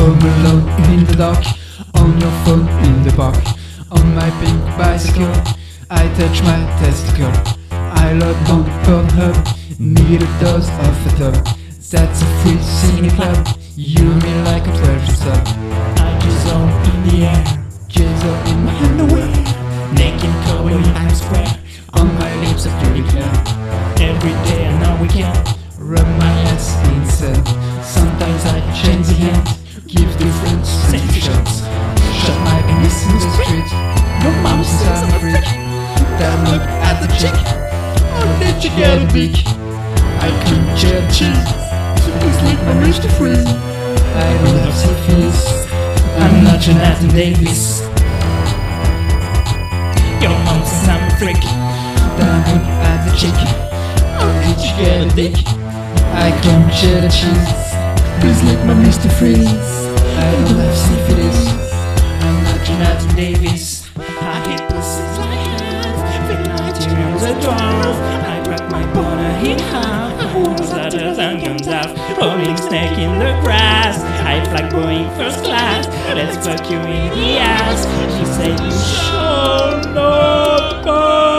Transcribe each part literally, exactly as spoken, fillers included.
home alone in the dark, on your phone in the park, on my pink bicycle, I touch my testicle. I log on Pornhub, need a dose of a dub. That's a free cine club, you me like a treasure sub. I just on in the air, Jizzle in my underwear, naked cowboy in Times Square. on my lips a dirty hair. Every day and now we can Rub my ass inside. Sometimes I change the hand, give different sensations. Shut my penis in the street. Your mom says I'm a freak. Then look at the chick. Oh, did you get a dick? I can't share cheese. So please let my Mister Freeze. I don't have syphilis. I'm not Jonathan Davis. Your mom says I'm a freak. Then look at the chick. Oh, did you get a dick? I can't share the cheese. Please let my Mister Freeze. I don't have syphilis. I'm not Jonathan Davis. I hate pussies like that. Feel like a dwarf. I crack my boner in half. Who's that as I'm guns off? Rolling snake in the grass. I flag going first class. Let's fuck you in the ass. She said you shall not go.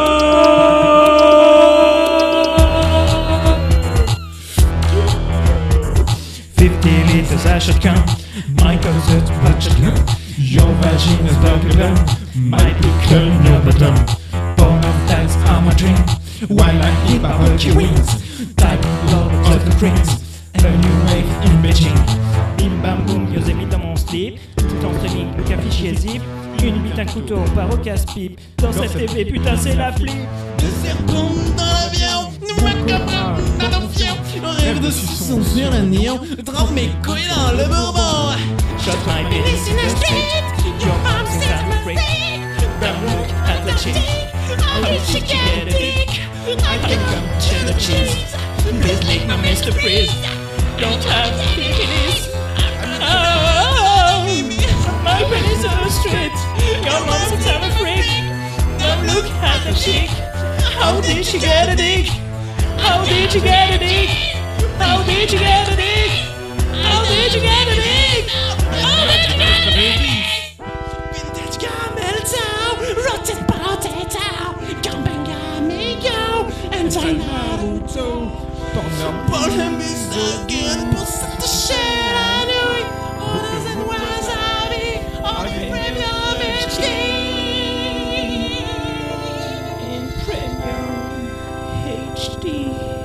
Fifty liters I should come. My closet budget gun. Your vagina's darker than my pickle no bottom. Porn of tags are my dream. While I eat barbecue wings. Type Lord of the Rings. A new wave in Beijing. Bim bam boum, Yosemite dans mon slip. Tout en streaming, le café chez Zip. Une bite, un couteau, on part au casse-pipe. Dans cette T V, putain c'est la flip. De serpent dans l'avion, nous macabre dans l'enfiant. Rêve de suçon sur le néon, trempe mes couilles dans le bourbon. Shut my penis in the street. Your mom says I'm a freak. Don't look at the chick. How did she get a dick? I can come to the cheese. Please make my Mister Freeze. Don't have syphilis. Oh, my penis on the street. Your mom says I'm a freak. Don't look at the chick. How did she get a dick? How did she get a dick? How did you get a dick? How did you get a dick? How did you get a dick? Vintage camel toe, rotten potato, campagne amigo, and Naruto. Paul and Mister Gun pour s'attacher la nuit. Orders and wasabi, on the premium H D. In premium H D.